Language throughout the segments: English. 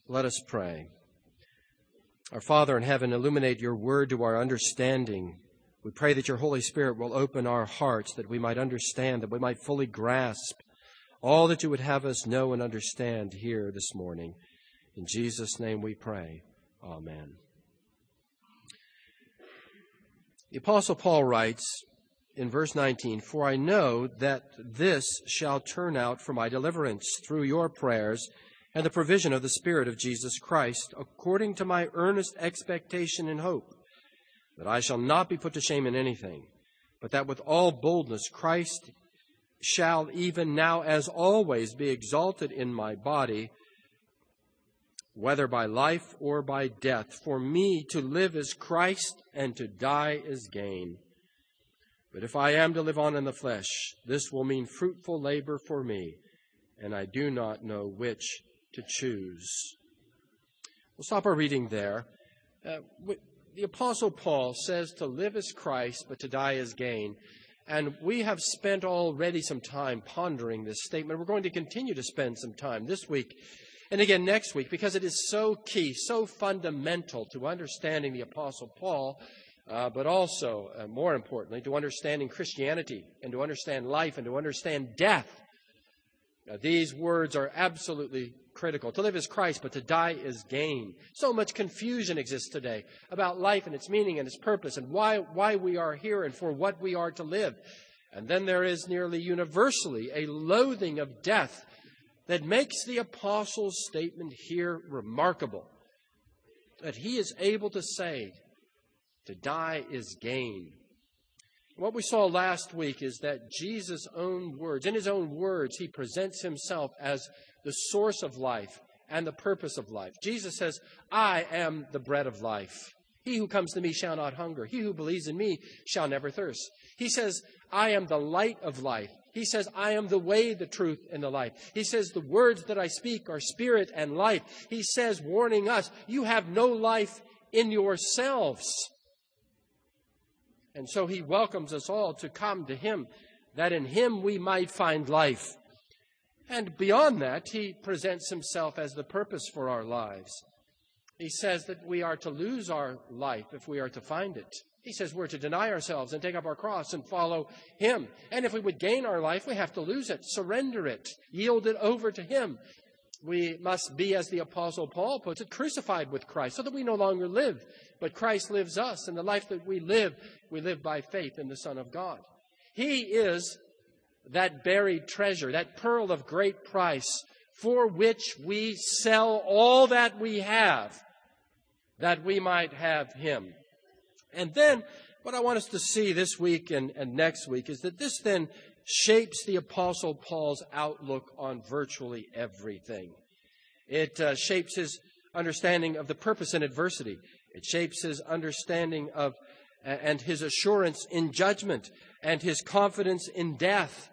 Let us pray. Our Father in heaven, illuminate your word to our understanding. We pray that your Holy Spirit will open our hearts, that we might understand, that we might fully grasp all that you would have us know and understand here this morning. In Jesus' name we pray. Amen. The Apostle Paul writes in verse 19, "For I know that this shall turn out for my deliverance through your prayers and the provision of the Spirit of Jesus Christ, according to my earnest expectation and hope, that I shall not be put to shame in anything, but that with all boldness Christ shall even now as always be exalted in my body, whether by life or by death. For me to live is Christ, and to die is gain. But if I am to live on in the flesh, this will mean fruitful labor for me, and I do not know which to choose." We'll stop our reading there. The Apostle Paul says to live is Christ, but to die is gain. And we have spent already some time pondering this statement. We're going to continue to spend some time this week and again next week, because it is so key, so fundamental to understanding the Apostle Paul, but also, more importantly, to understanding Christianity and to understand life and to understand death. These words are absolutely critical. To live is Christ, but to die is gain. So much confusion exists today about life and its meaning and its purpose and why we are here and for what we are to live. And then there is nearly universally a loathing of death that makes the apostle's statement here remarkable. That he is able to say, to die is gain. What we saw last week is that Jesus' own words, in his own words, he presents himself as the source of life and the purpose of life. Jesus says, "I am the bread of life. He who comes to me shall not hunger. He who believes in me shall never thirst." He says, "I am the light of life." He says, "I am the way, the truth, and the life." He says, "The words that I speak are spirit and life." He says, warning us, you have no life in yourselves. And so he welcomes us all to come to him, that in him we might find life. And beyond that, he presents himself as the purpose for our lives. He says that we are to lose our life if we are to find it. He says we're to deny ourselves and take up our cross and follow him. And if we would gain our life, we have to lose it, surrender it, yield it over to him. We must be, as the Apostle Paul puts it, crucified with Christ, so that we no longer live, but Christ lives us. And the life that we live by faith in the Son of God. He is that buried treasure, that pearl of great price, for which we sell all that we have, that we might have him. And then what I want us to see this week and next week is that this then shapes the Apostle Paul's outlook on virtually everything. It shapes his understanding of the purpose in adversity. It shapes his understanding of and his assurance in judgment and his confidence in death,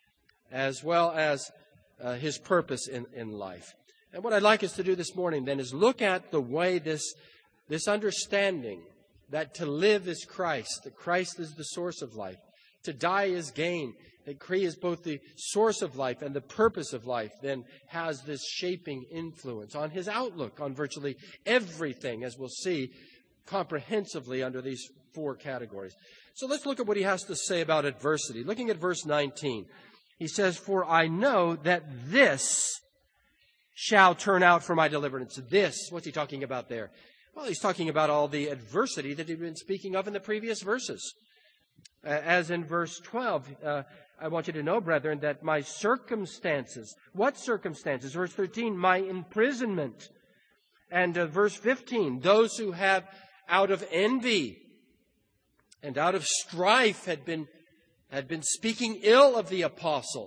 as well as his purpose in life. And what I'd like us to do this morning then is look at the way this understanding that to live is Christ, that Christ is the source of life, to die is gain, that Christ is both the source of life and the purpose of life, then has this shaping influence on his outlook on virtually everything, as we'll see comprehensively under these four categories. So let's look at what he has to say about adversity. Looking at verse 19, he says, "For I know that this shall turn out for my deliverance." This, what's he talking about there? Well, he's talking about all the adversity that he'd been speaking of in the previous verses. As in verse 12, I want you to know, brethren, that my circumstances, what circumstances? Verse 13, my imprisonment. And verse 15, those who have out of envy and out of strife had been speaking ill of the apostle.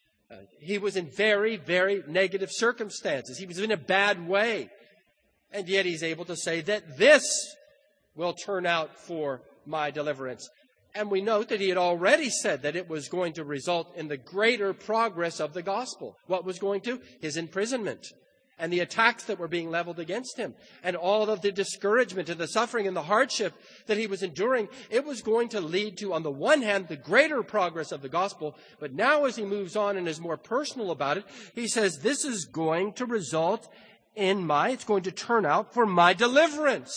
He was in very, very negative circumstances. He was in a bad way. And yet he's able to say that this will turn out for my deliverance. And we note that he had already said that it was going to result in the greater progress of the gospel. What was going to? His imprisonment and the attacks that were being leveled against him and all of the discouragement and the suffering and the hardship that he was enduring. It was going to lead to, on the one hand, the greater progress of the gospel. But now as he moves on and is more personal about it, he says this is going to result it's going to turn out for my deliverance.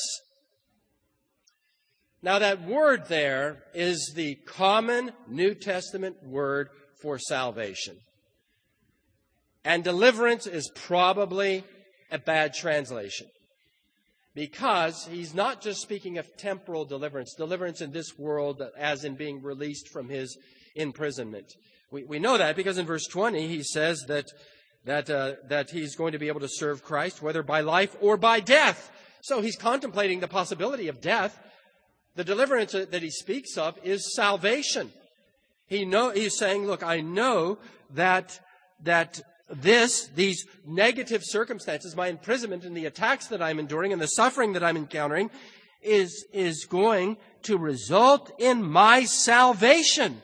Now that word there is the common New Testament word for salvation. And deliverance is probably a bad translation. Because he's not just speaking of temporal deliverance in this world as in being released from his imprisonment. We know that because in verse 20 he says that he's going to be able to serve Christ whether by life or by death. So he's contemplating the possibility of death. The deliverance that he speaks of is salvation. He's saying, look, I know that these negative circumstances, my imprisonment and the attacks that I'm enduring and the suffering that I'm encountering is going to result in my salvation.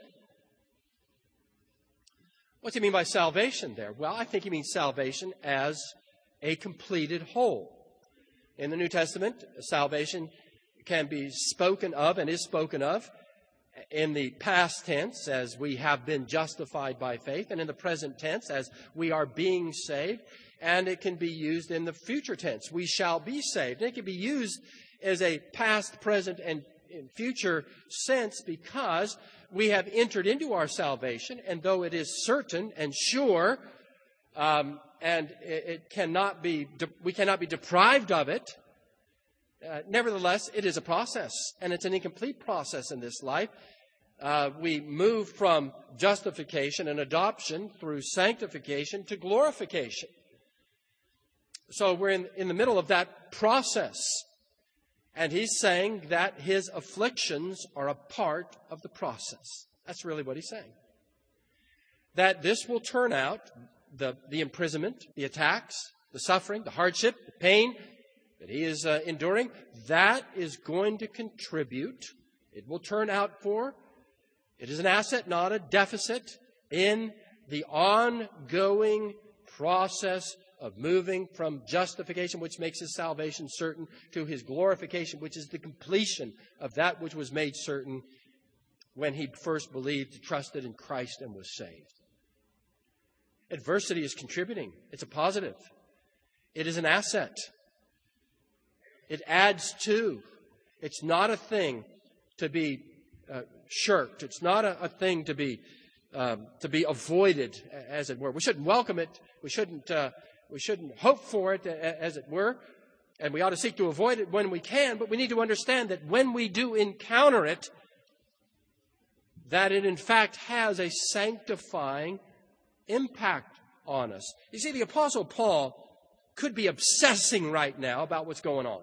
What's he mean by salvation there? Well, I think he means salvation as a completed whole. In the New Testament, salvation can be spoken of and is spoken of in the past tense as we have been justified by faith, and in the present tense as we are being saved, and it can be used in the future tense, we shall be saved. And it can be used as a past, present, and future sense because we have entered into our salvation, and though it is certain and sure, and we cannot be deprived of it, nevertheless, it is a process, and it's an incomplete process in this life. We move from justification and adoption through sanctification to glorification. So we're in the middle of that process. And he's saying that his afflictions are a part of the process. That's really what he's saying. That this will turn out, the imprisonment, the attacks, the suffering, the hardship, the pain that he is enduring, that is going to contribute. It will turn out it is an asset, not a deficit, in the ongoing process of moving from justification, which makes his salvation certain, to his glorification, which is the completion of that which was made certain when he first believed, trusted in Christ, and was saved. Adversity is contributing. It's a positive. It is an asset. It adds to. It's not a thing to be shirked. It's not a thing to be avoided, as it were. We shouldn't welcome it. We shouldn't hope for it, as it were. And we ought to seek to avoid it when we can. But we need to understand that when we do encounter it, that it in fact has a sanctifying impact on us. You see, the Apostle Paul could be obsessing right now about what's going on.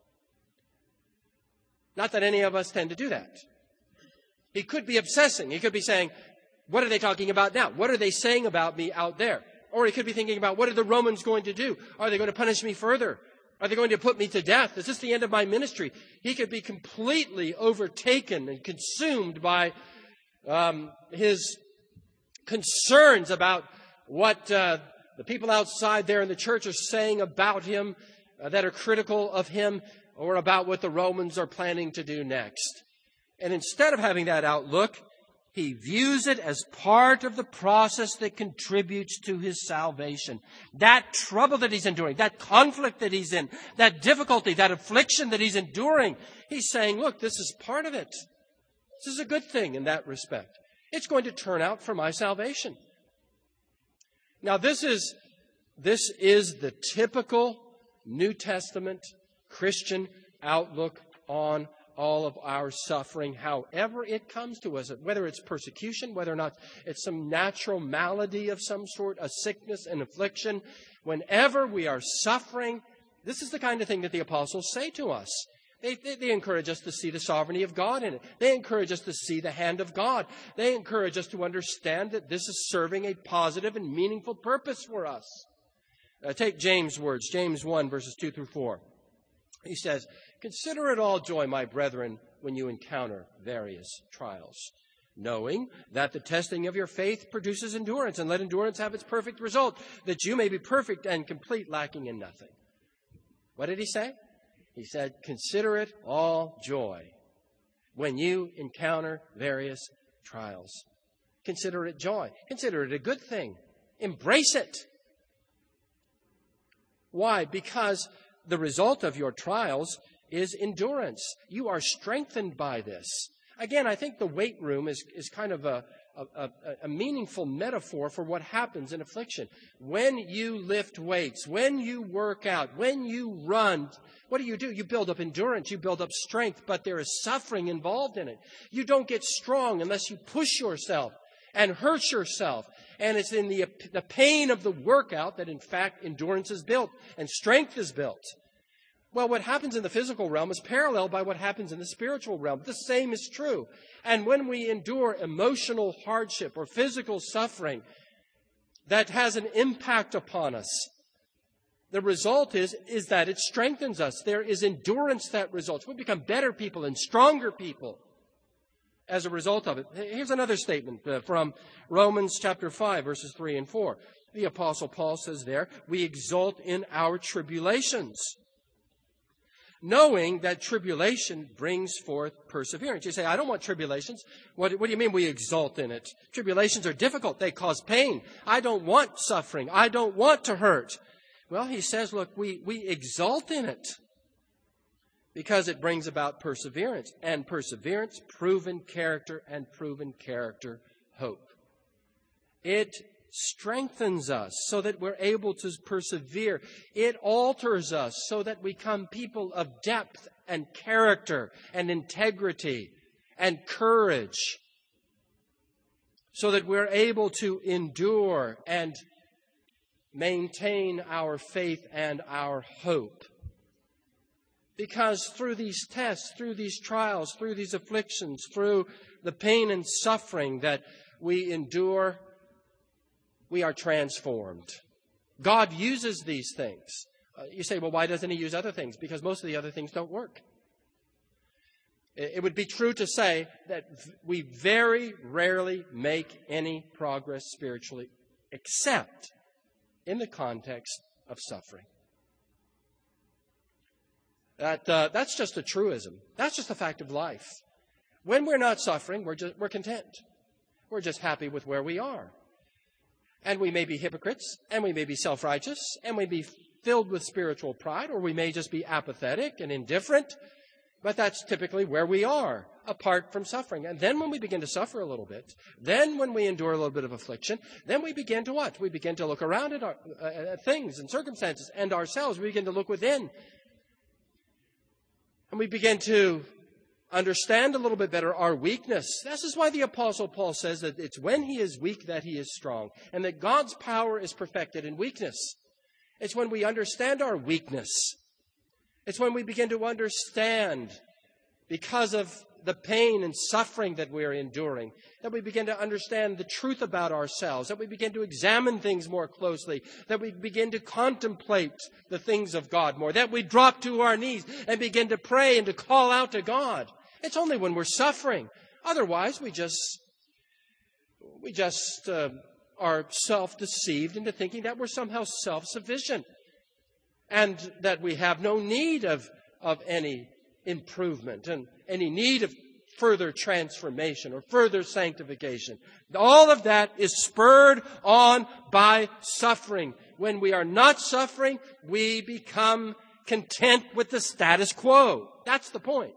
Not that any of us tend to do that. He could be obsessing. He could be saying, what are they talking about now? What are they saying about me out there? Or he could be thinking about, what are the Romans going to do? Are they going to punish me further? Are they going to put me to death? Is this the end of my ministry? He could be completely overtaken and consumed by his concerns about what the people outside there in the church are saying about him, that are critical of him, or about what the Romans are planning to do next. And instead of having that outlook, he views it as part of the process that contributes to his salvation. That trouble that he's enduring, that conflict that he's in, that difficulty, that affliction that he's enduring, he's saying, look, this is part of it. This is a good thing in that respect. It's going to turn out for my salvation. Now, this is the typical New Testament Christian outlook on all of our suffering, however it comes to us, whether it's persecution, whether or not it's some natural malady of some sort, a sickness, an affliction. Whenever we are suffering, this is the kind of thing that the apostles say to us. They encourage us to see the sovereignty of God in it. They encourage us to see the hand of God. They encourage us to understand that this is serving a positive and meaningful purpose for us. Take James' words, James 1, verses 2 through 4. He says, "Consider it all joy, my brethren, when you encounter various trials, knowing that the testing of your faith produces endurance, and let endurance have its perfect result, that you may be perfect and complete, lacking in nothing." What did he say? He said, consider it all joy when you encounter various trials. Consider it joy. Consider it a good thing. Embrace it. Why? Because the result of your trials is endurance. You are strengthened by this. Again, I think the weight room is kind of a meaningful metaphor for what happens in affliction. When you lift weights, when you work out, when you run, what do? You build up endurance, you build up strength, but there is suffering involved in it. You don't get strong unless you push yourself and hurt yourself. And it's in the pain of the workout that, in fact, endurance is built and strength is built. Well, what happens in the physical realm is paralleled by what happens in the spiritual realm. The same is true. And when we endure emotional hardship or physical suffering that has an impact upon us, the result is that it strengthens us. There is endurance that results. We become better people and stronger people as a result of it. Here's another statement from Romans chapter 5, verses 3 and 4. The Apostle Paul says there, we exult in our tribulations, knowing that tribulation brings forth perseverance. You say, I don't want tribulations. What do you mean we exult in it? Tribulations are difficult. They cause pain. I don't want suffering. I don't want to hurt. Well, he says, look, we exult in it because it brings about perseverance. And perseverance, proven character, and proven character, hope. It strengthens us so that we're able to persevere. It alters us so that we become people of depth and character and integrity and courage, so that we're able to endure and maintain our faith and our hope. Because through these tests, through these trials, through these afflictions, through the pain and suffering that we endure, we are transformed. God uses these things. You say, well, why doesn't he use other things? Because most of the other things don't work. It would be true to say that we very rarely make any progress spiritually except in the context of suffering. That's just a truism. That's just a fact of life. When we're not suffering, we're content. We're just happy with where we are. And we may be hypocrites, and we may be self-righteous, and we may be filled with spiritual pride, or we may just be apathetic and indifferent. But that's typically where we are, apart from suffering. And then when we begin to suffer a little bit, then when we endure a little bit of affliction, then we begin to what? We begin to look around at things and circumstances and ourselves. We begin to look within. And we begin to understand a little bit better our weakness. This is why the Apostle Paul says that it's when he is weak that he is strong, and that God's power is perfected in weakness. It's when we understand our weakness. It's when we begin to understand, because of the pain and suffering that we're enduring, that we begin to understand the truth about ourselves, that we begin to examine things more closely, that we begin to contemplate the things of God more, that we drop to our knees and begin to pray and to call out to God. It's only when we're suffering. Otherwise, we just are self-deceived into thinking that we're somehow self-sufficient and that we have no need of any improvement and any need of further transformation or further sanctification. All of that is spurred on by suffering. When we are not suffering, we become content with the status quo. That's the point.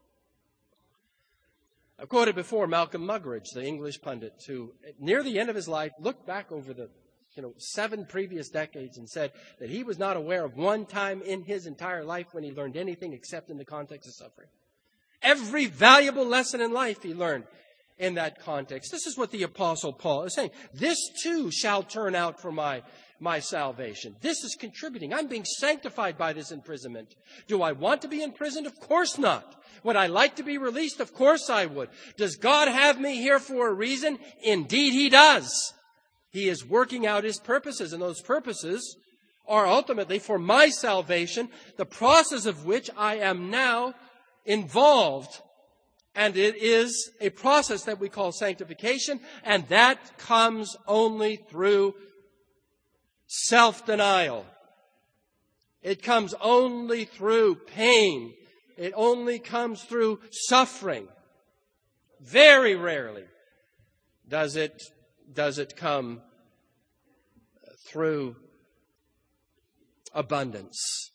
I've quoted before Malcolm Muggeridge, the English pundit, who near the end of his life looked back over the 7 previous decades and said that he was not aware of one time in his entire life when he learned anything except in the context of suffering. Every valuable lesson in life he learned in that context. This is what the Apostle Paul is saying. This too shall turn out for my salvation. This is contributing. I'm being sanctified by this imprisonment. Do I want to be imprisoned? Of course not. Would I like to be released? Of course I would. Does God have me here for a reason? Indeed he does. He is working out his purposes, and those purposes are ultimately for my salvation, the process of which I am now involved. And it is a process that we call sanctification, and that comes only through self-denial. It comes only through pain. It only comes through suffering. Very rarely does it come through abundance.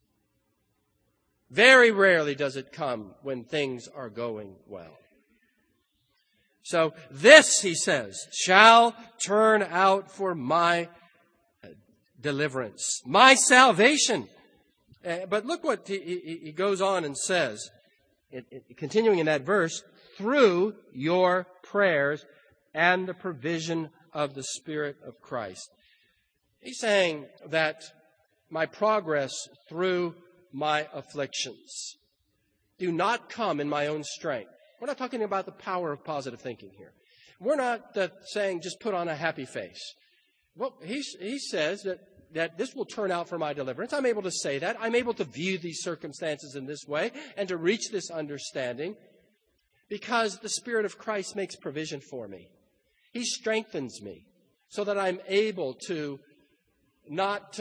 Very rarely does it come when things are going well. So this, he says, shall turn out for my deliverance, my salvation. But look what he goes on and says, continuing in that verse, through your prayers and the provision of the Spirit of Christ. He's saying that my progress through my afflictions do not come in my own strength. We're not talking about the power of positive thinking here. We're not saying just put on a happy face. Well, he says that this will turn out for my deliverance. I'm able to say that. I'm able to view these circumstances in this way and to reach this understanding because the Spirit of Christ makes provision for me. He strengthens me so that I'm able to not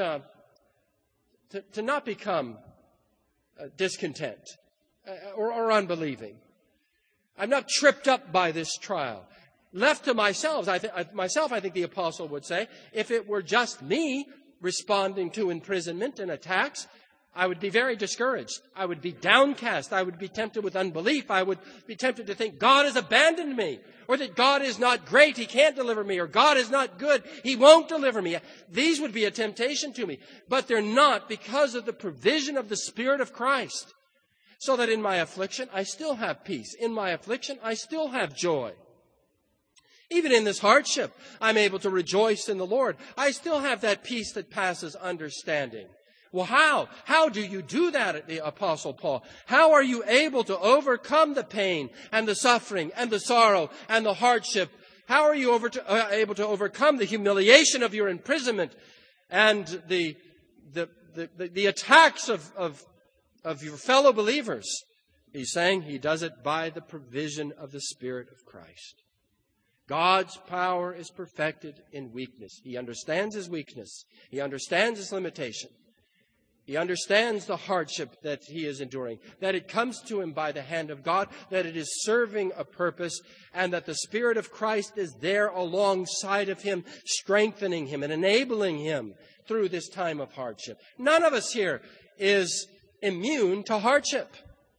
become discontent or unbelieving. I'm not tripped up by this trial. Left to myself, I think the apostle would say, if it were just me responding to imprisonment and attacks, I would be very discouraged. I would be downcast. I would be tempted with unbelief. I would be tempted to think God has abandoned me, or that God is not great, He can't deliver me, or God is not good, He won't deliver me. These would be a temptation to me. But they're not, because of the provision of the Spirit of Christ. So that in my affliction, I still have peace. In my affliction, I still have joy. Even in this hardship, I'm able to rejoice in the Lord. I still have that peace that passes understanding. Well, how? How do you do that, the Apostle Paul? How are you able to overcome the pain and the suffering and the sorrow and the hardship? How are you able to overcome the humiliation of your imprisonment and the attacks of your fellow believers? He's saying he does it by the provision of the Spirit of Christ. God's power is perfected in weakness. He understands his weakness. He understands his limitation. He understands the hardship that he is enduring, that it comes to him by the hand of God, that it is serving a purpose, and that the Spirit of Christ is there alongside of him, strengthening him and enabling him through this time of hardship. None of us here is immune to hardship.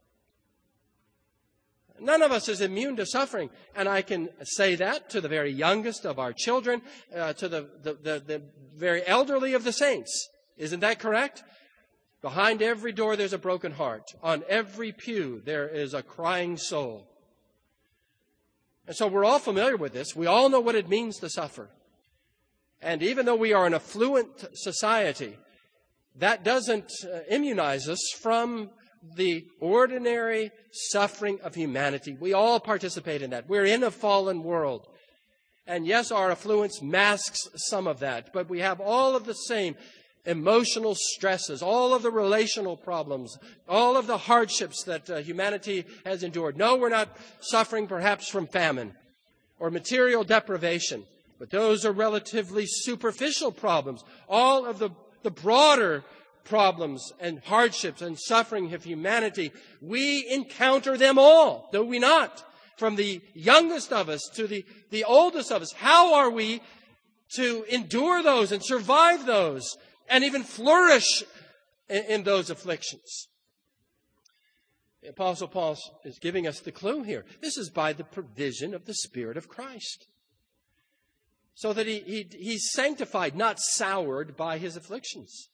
None of us is immune to suffering. And I can say that to the very youngest of our children, to the very elderly of the saints. Isn't that correct? Behind every door there's a broken heart. On every pew there is a crying soul. And so we're all familiar with this. We all know what it means to suffer. And even though we are an affluent society, that doesn't immunize us from the ordinary suffering of humanity. We all participate in that. We're in a fallen world. And yes, our affluence masks some of that, but we have all of the same emotional stresses, all of the relational problems, all of the hardships that humanity has endured. No, we're not suffering perhaps from famine or material deprivation, but those are relatively superficial problems. All of the broader problems and hardships and suffering of humanity, we encounter them all, do we not? From the youngest of us to the oldest of us. How are we to endure those and survive those and even flourish in those afflictions? The Apostle Paul is giving us the clue here. This is by the provision of the Spirit of Christ. So that he's sanctified, not soured by his afflictions.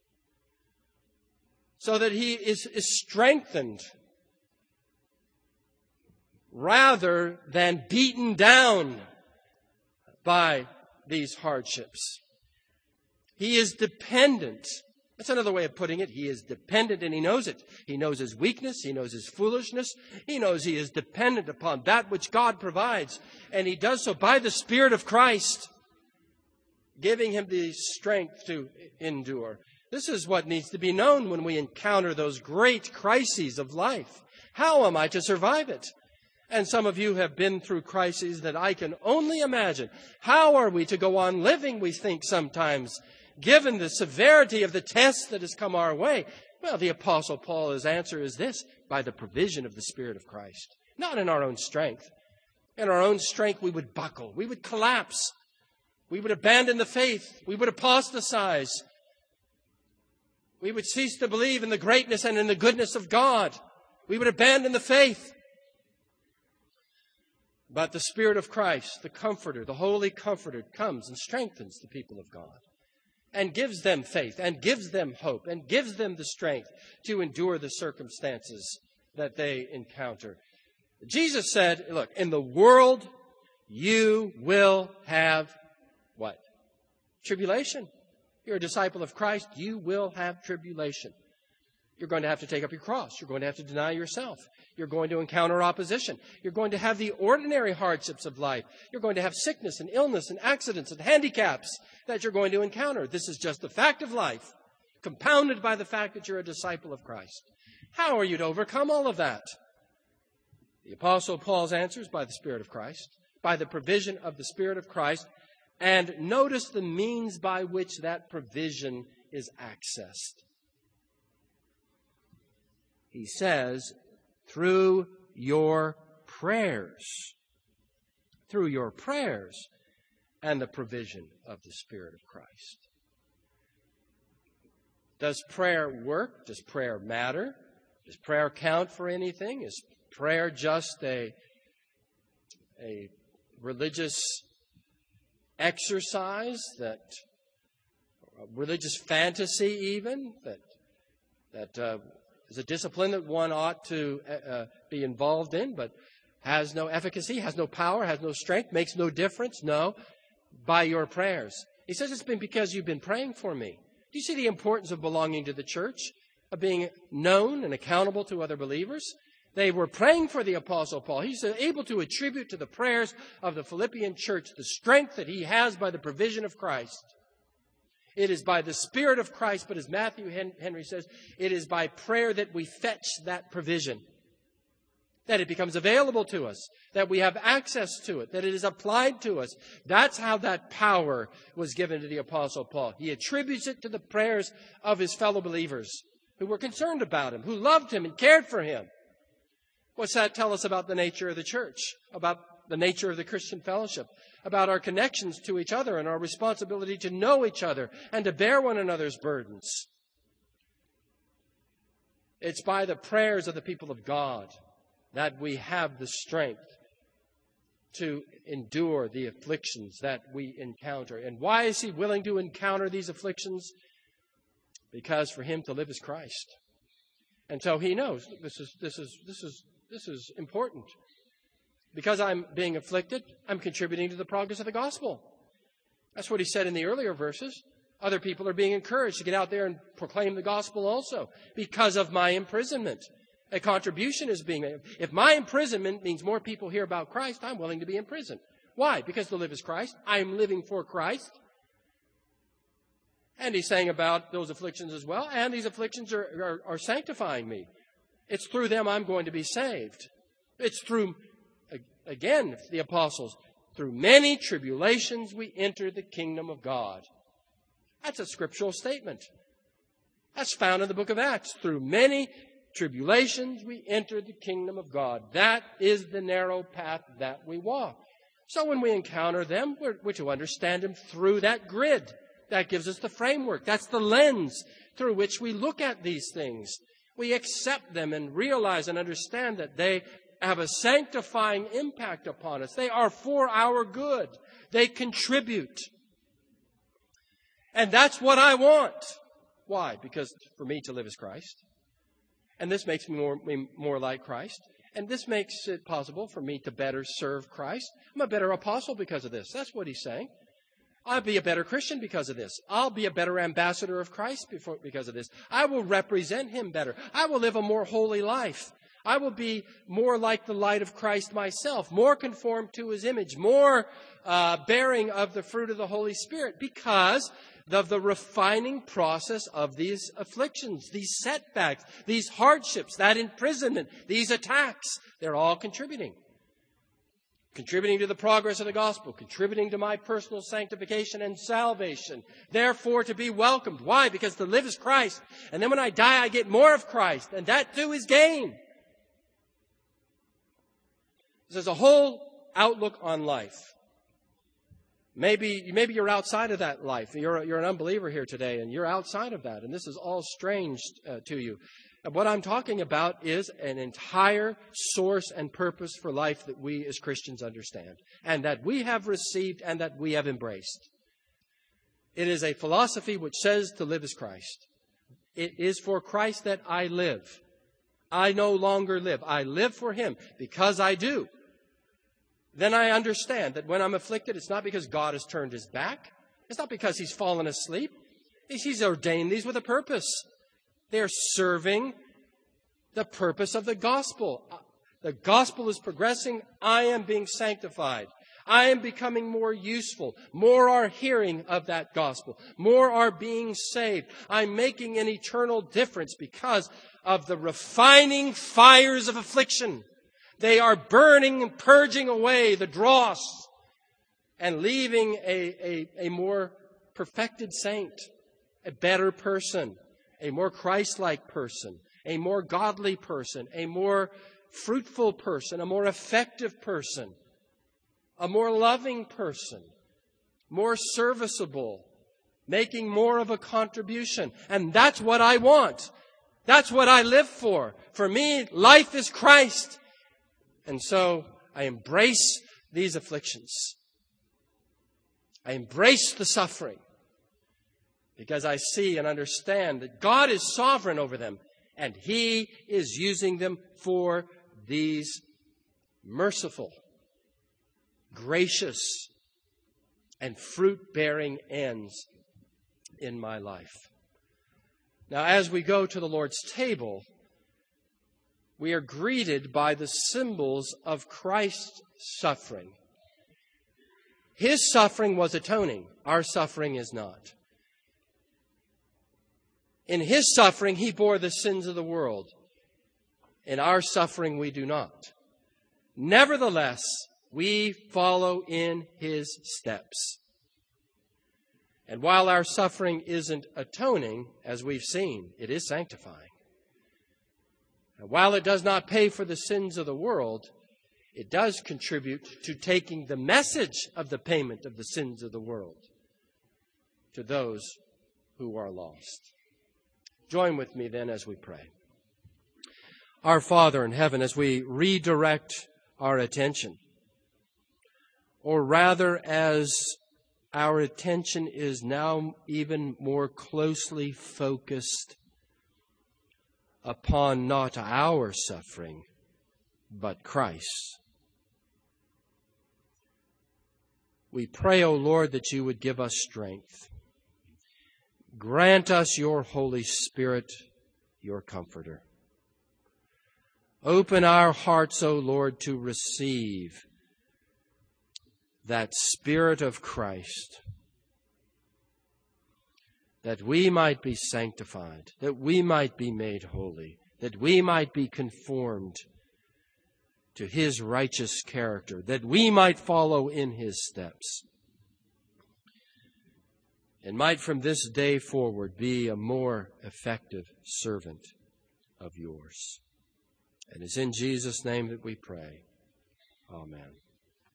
So that he is strengthened rather than beaten down by these hardships. He is dependent. That's another way of putting it. He is dependent, and he knows it. He knows his weakness. He knows his foolishness. He knows he is dependent upon that which God provides. And he does so by the Spirit of Christ, giving him the strength to endure. This is what needs to be known when we encounter those great crises of life. How am I to survive it? And some of you have been through crises that I can only imagine. How are we to go on living, we think sometimes, given the severity of the test that has come our way? Well, the Apostle Paul's answer is this: by the provision of the Spirit of Christ. Not in our own strength. In our own strength, we would buckle. We would collapse. We would abandon the faith. We would apostatize. We would cease to believe in the greatness and in the goodness of God. We would abandon the faith. But the Spirit of Christ, the Comforter, the Holy Comforter, comes and strengthens the people of God and gives them faith and gives them hope and gives them the strength to endure the circumstances that they encounter. Jesus said, look, in the world you will have what? Tribulation. You're a disciple of Christ, you will have tribulation. You're going to have to take up your cross. You're going to have to deny yourself. You're going to encounter opposition. You're going to have the ordinary hardships of life. You're going to have sickness and illness and accidents and handicaps that you're going to encounter. This is just the fact of life, compounded by the fact that you're a disciple of Christ. How are you to overcome all of that? The Apostle Paul's answer is by the Spirit of Christ, by the provision of the Spirit of Christ, and notice the means by which that provision is accessed. He says, through your prayers. Through your prayers and the provision of the Spirit of Christ. Does prayer work? Does prayer matter? Does prayer count for anything? Is prayer just a religious exercise, a religious fantasy even, that is a discipline that one ought to be involved in, but has no efficacy, has no power, has no strength, makes no difference? No, by your prayers. He says it's been because you've been praying for me. Do you see the importance of belonging to the church, of being known and accountable to other believers? They were praying for the Apostle Paul. He's able to attribute to the prayers of the Philippian church the strength that he has by the provision of Christ. It is by the Spirit of Christ, but as Matthew Henry says, it is by prayer that we fetch that provision, that it becomes available to us, that we have access to it, that it is applied to us. That's how that power was given to the Apostle Paul. He attributes it to the prayers of his fellow believers who were concerned about him, who loved him and cared for him. What's that tell us about the nature of the church, about the nature of the Christian fellowship, about our connections to each other and our responsibility to know each other and to bear one another's burdens? It's by the prayers of the people of God that we have the strength to endure the afflictions that we encounter. And why is he willing to encounter these afflictions? Because for him to live is Christ. And so he knows this is important. Because I'm being afflicted, I'm contributing to the progress of the gospel. That's what he said in the earlier verses. Other people are being encouraged to get out there and proclaim the gospel also because of my imprisonment. A contribution is being made. If my imprisonment means more people hear about Christ, I'm willing to be in prison. Why? Because to live is Christ. I'm living for Christ. And he's saying about those afflictions as well. And these afflictions are sanctifying me. It's through them I'm going to be saved. It's through, again, the apostles, through many tribulations we enter the kingdom of God. That's a scriptural statement. That's found in the book of Acts. Through many tribulations we enter the kingdom of God. That is the narrow path that we walk. So when we encounter them, we're to understand them through that grid. That gives us the framework. That's the lens through which we look at these things. We accept them and realize and understand that they have a sanctifying impact upon us. They are for our good. They contribute. And that's what I want. Why? Because for me to live is Christ. And this makes me more like Christ. And this makes it possible for me to better serve Christ. I'm a better apostle because of this. That's what he's saying. I'll be a better Christian because of this. I'll be a better ambassador of Christ because of this. I will represent him better. I will live a more holy life. I will be more like the light of Christ myself, more conformed to his image, more bearing of the fruit of the Holy Spirit because of the refining process of these afflictions, these setbacks, these hardships, that imprisonment, these attacks. They're all contributing. Contributing to the progress of the gospel, contributing to my personal sanctification and salvation. Therefore, to be welcomed. Why? Because to live is Christ. And then when I die, I get more of Christ. And that too is gain. There's a whole outlook on life. Maybe you're outside of that life. You're an unbeliever here today, and you're outside of that, and this is all strange to you. And what I'm talking about is an entire source and purpose for life that we as Christians understand, and that we have received and that we have embraced. It is a philosophy which says to live as Christ. It is for Christ that I live. I no longer live. I live for Him because I do. Then I understand that when I'm afflicted, it's not because God has turned His back. It's not because He's fallen asleep. He's ordained these with a purpose. They're serving the purpose of the gospel. The gospel is progressing. I am being sanctified. I am becoming more useful. More are hearing of that gospel. More are being saved. I'm making an eternal difference because of the refining fires of affliction. They are burning and purging away the dross and leaving a more perfected saint, a better person, a more Christ-like person, a more godly person, a more fruitful person, a more effective person, a more loving person, more serviceable, making more of a contribution. And that's what I want. That's what I live for. For me, life is Christ. And so I embrace these afflictions. I embrace the suffering because I see and understand that God is sovereign over them and He is using them for these merciful, gracious, and fruit-bearing ends in my life. Now, as we go to the Lord's table, we are greeted by the symbols of Christ's suffering. His suffering was atoning. Our suffering is not. In His suffering, He bore the sins of the world. In our suffering, we do not. Nevertheless, we follow in His steps. And while our suffering isn't atoning, as we've seen, it is sanctifying. And while it does not pay for the sins of the world, it does contribute to taking the message of the payment of the sins of the world to those who are lost. Join with me then as we pray. Our Father in heaven, as we redirect our attention, or rather as our attention is now even more closely focused upon not our suffering, but Christ's. We pray, O Lord, that You would give us strength. Grant us Your Holy Spirit, Your Comforter. Open our hearts, O Lord, to receive that Spirit of Christ, that we might be sanctified, that we might be made holy, that we might be conformed to His righteous character, that we might follow in His steps, and might from this day forward be a more effective servant of Yours. And it's in Jesus' name that we pray. Amen.